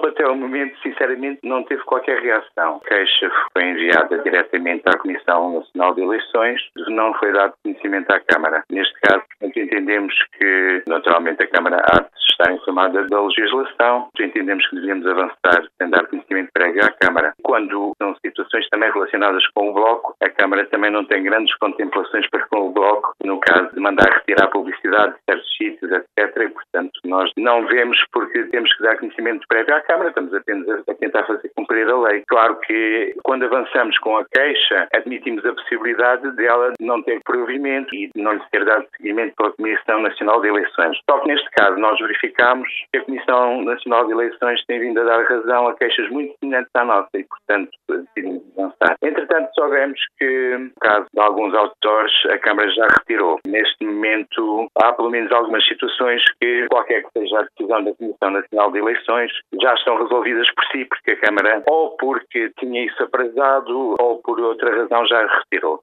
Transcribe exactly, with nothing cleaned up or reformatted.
até o momento, sinceramente, não teve qualquer reação. A queixa foi enviada diretamente à Comissão Nacional de Eleições, não foi dado conhecimento à Câmara. Neste caso, entendemos que, naturalmente, a Câmara há de estar informada da legislação, entendemos que devemos avançar sem dar conhecimento prévio à Câmara. Quando são situações também relacionadas com o Bloco, a Câmara também não tem grandes contemplações para com o Bloco, no caso de mandar retirar a publicidade de certos sítios, etcétera. E, portanto, nós não vemos porque temos que dar conhecimento prévio à Câmara, estamos apenas a tentar fazer cumprir a lei. Claro que, quando avançamos com a queixa, admitimos a possibilidade dela não ter provimento e não lhe ser dado seguimento pela Comissão Nacional de Eleições. Só que, neste caso, nós verificamos que a Comissão Nacional de Eleições tem vindo a dar razão a queixas muito semelhantes à nossa e, portanto, decidimos avançar. Entretanto, soubemos que, no caso de alguns autores, a Câmara já retirou. Neste momento, há pelo menos algumas situações que, qualquer que seja a decisão da Comissão Nacional de Eleições, já estão resolvidas por si, porque a Câmara, ou porque tinha isso aprazado, ou por outra razão, já retirou.